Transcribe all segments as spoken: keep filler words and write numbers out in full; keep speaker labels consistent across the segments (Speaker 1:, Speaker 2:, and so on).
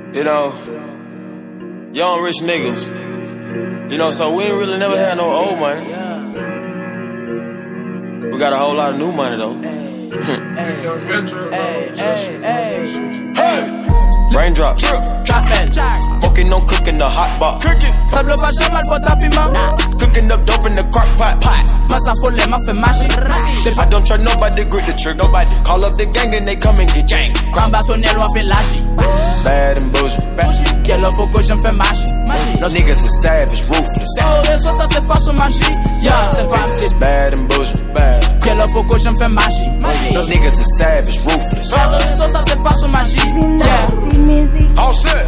Speaker 1: You know, young rich niggas. You know, so we ain't really never had no old money. We got a whole lot of new money though.
Speaker 2: Hey, hey, hey,
Speaker 1: Hey! Raindrop,
Speaker 2: Chapel,
Speaker 1: smoking on cooking the hot box. Cooking,
Speaker 2: Sable pas chemal pour ta piment.
Speaker 1: cooking up dope in the crock pot. pot.
Speaker 2: Moi ça folle, m'a fait marcher. C'est
Speaker 1: I
Speaker 2: pas
Speaker 1: don't trust nobody, grip the trick. Nobody call up the gang and they come and get gang.
Speaker 2: quand bâtonnet ou fait lâcher.
Speaker 1: Bad and bullshit. Bad.
Speaker 2: Quel homme pourquoi j'aime faire marcher.
Speaker 1: Those niggas are savage, ruthless.
Speaker 2: Oh, réseau ça c'est façon magie. Yeah, c'est pas
Speaker 1: It's
Speaker 2: c'est
Speaker 1: bad and bullshit. Bad.
Speaker 2: quel homme pourquoi j'aime faire marcher.
Speaker 1: Those niggas are savage, ruthless.
Speaker 2: Oh, réseau ça c'est façon magie. Yeah.
Speaker 1: All set.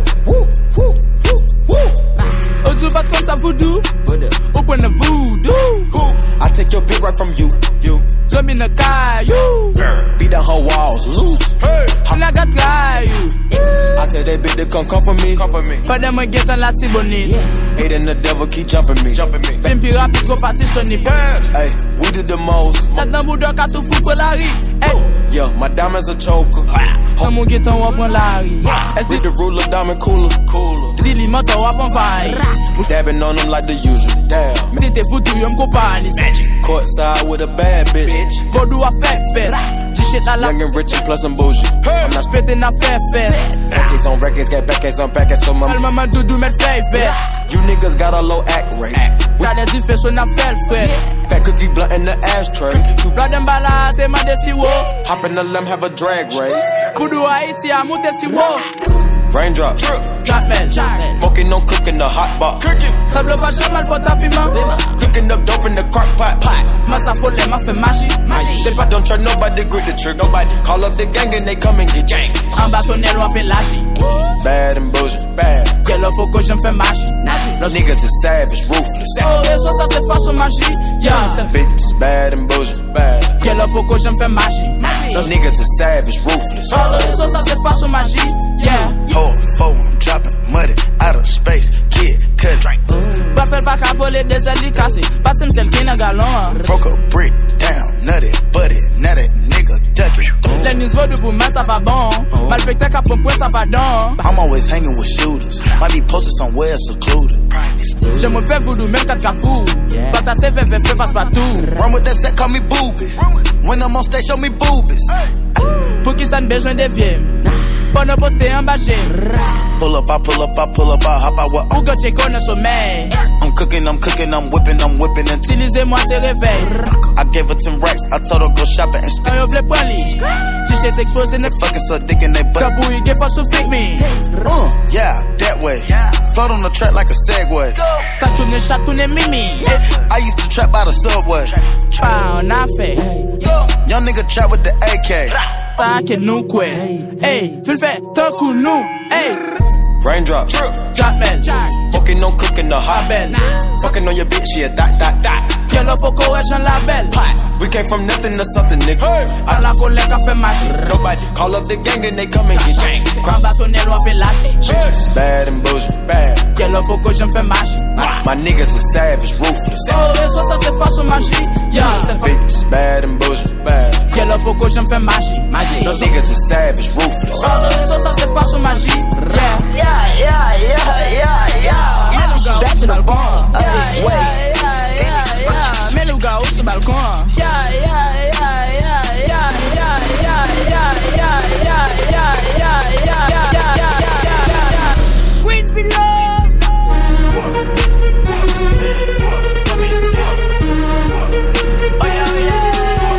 Speaker 2: Oh, tu vas comme ça voodoo. Open the voodoo.
Speaker 1: I take your bitch right from you. You.
Speaker 2: Zombie in the caillou.
Speaker 1: Beat down her walls loose. Hey.
Speaker 2: On a got caillou.
Speaker 1: I tell that bitch to come comfort me. Comfort me.
Speaker 2: Pas de moi get en la tibonite.
Speaker 1: Hate and the devil keep jumping me. Jumping me.
Speaker 2: Pimpi rapide go parti sonner.
Speaker 1: Hey, we did the most.
Speaker 2: Tête dans boudon ka tout fou pour la rue. Hey.
Speaker 1: Yeah, my diamonds a choker.
Speaker 2: Quand mon gueton on prend la rue.
Speaker 1: We the ruler, diamond cooler. Cooler.
Speaker 2: Dili moto on prend vaille.
Speaker 1: Dabbing on them like the usual. Damn.
Speaker 2: Si t'es foutu, yo m'compagne.
Speaker 1: Courtside with a bad bitch.
Speaker 2: Vodou a fait fait. Du shit à la
Speaker 1: Young and rich and plus I'm bougie. I'm not
Speaker 2: pété n'a fait fait.
Speaker 1: records on records, got backers on packets, so my
Speaker 2: Elle maman doudou met fait fait.
Speaker 1: you niggas got a low act rate.
Speaker 2: T'as des différences n'a fait fait.
Speaker 1: Fat cookie blunt in the ashtray.
Speaker 2: Bla dem bala te mande si wo.
Speaker 1: Hop in the limb, have a drag race.
Speaker 2: Voodoo Haiti a monté si wo.
Speaker 1: Raindrop,
Speaker 2: Chapel,
Speaker 1: smoking on cooking the hot box. Cooking,
Speaker 2: sable pas chemal pour ta piment.
Speaker 1: cooking up dope in the crock pot. pot.
Speaker 2: Moi ça folle, m'a fait magie.
Speaker 1: Say I don't trust nobody, grip the trick. Nobody call up the gang and they come and get gang.
Speaker 2: En bâtonnet ou fait lâcher.
Speaker 1: Bad and bullshit, bad.
Speaker 2: Quel homme pourquoi j'aime faire marcher.
Speaker 1: Those niggas are savage, ruthless.
Speaker 2: Oh, réseau ça c'est façon magie. Yeah, c'est
Speaker 1: Bitches, bad and bullshit, bad.
Speaker 2: quel homme pourquoi j'aime faire marcher.
Speaker 1: Those niggas are savage, ruthless.
Speaker 2: Oh, réseau ça c'est façon magie. Yeah.
Speaker 3: Hold four, I'm dropping money out of space. Kid, cut drink.
Speaker 2: Pas faire pas qu'à voler des ailes cassées. Pas me celle qui n'a galon.
Speaker 3: Broke a brick down, nutty, buddy, now that nigga duck it.
Speaker 2: Les news vaut pour moi ça va bon. Mal fait qu'à pour point ça va dans.
Speaker 3: I'm always hanging with shooters. Might be posted somewhere secluded.
Speaker 2: Je me fais voodoo même quatre cafous. Pas ta C V V fait passe partout.
Speaker 3: Run with that set, call me booby. When I'm on stage, show me boobies.
Speaker 2: Pour qui ça ne besoin de vieux. Pour ne poster en bas
Speaker 3: Pull up, I pull up, I pull up, I hop out what
Speaker 2: Ou que tu connais sommeil.
Speaker 3: I'm cooking, I'm cooking, I'm whipping, I'm whipping and
Speaker 2: Utilisez-moi c'est réveil.
Speaker 3: I gave her ten racks, I told her go shopping and spend.
Speaker 2: Quand yo vle prend li. Tu sais t'exposer ne
Speaker 3: Fucking suck dick in they butt.
Speaker 2: Kabouille qui faut souffrir me.
Speaker 3: Uh, yeah, that way. Float on the track like a Segway.
Speaker 2: Ça tourne chat tourne mimi.
Speaker 3: I used to trap by the subway.
Speaker 2: Pas en affaire.
Speaker 3: Young nigga trap with the A K.
Speaker 2: Ça que nous quoi. Hey, tu le fais tant que nous. Hey.
Speaker 1: Raindrop,
Speaker 2: Chapel,
Speaker 1: smoking on cooking the hot.
Speaker 2: Abel.
Speaker 1: Fucking on your bitch, yeah, that, that, that.
Speaker 2: Quel homme pourquoi j'en la belle.
Speaker 1: We came from nothing to something, nigga.
Speaker 2: À la colère qu'a fait marcher.
Speaker 1: Nobody call up the gang and they come and get gang.
Speaker 2: Quand bâtonnet ou fait lâcher.
Speaker 1: Bitches, bad and bullshit, bad.
Speaker 2: Quel homme pourquoi j'en fais marcher.
Speaker 1: My niggas are savage, ruthless.
Speaker 2: Oh, réseau ça c'est façon magie. Yeah, c'est pas
Speaker 1: Bitches, bad and bullshit, bad.
Speaker 2: quel homme pourquoi j'en fais marcher. Magie.
Speaker 1: Those niggas are savage, ruthless.
Speaker 2: Oh, réseau ça c'est façon magie. Yeah, yeah, yeah, yeah, yeah, yeah. Je suis back to the bomb. Yeah, yeah, yeah, yeah, yeah. Mets le gars au sur le balcon. Yeah, yeah, yeah, yeah, yeah, yeah, yeah, yeah, yeah, yeah, yeah, yeah, yeah, yeah, yeah, yeah. Greenfield love. Oh yeah, yeah.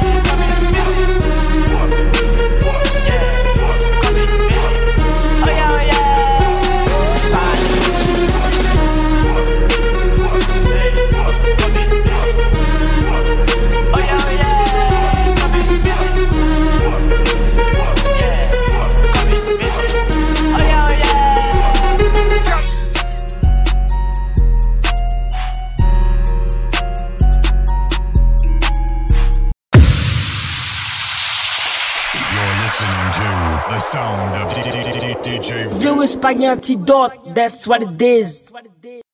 Speaker 4: The sound of D J
Speaker 5: Blue Spaghetti dot, that's what it is.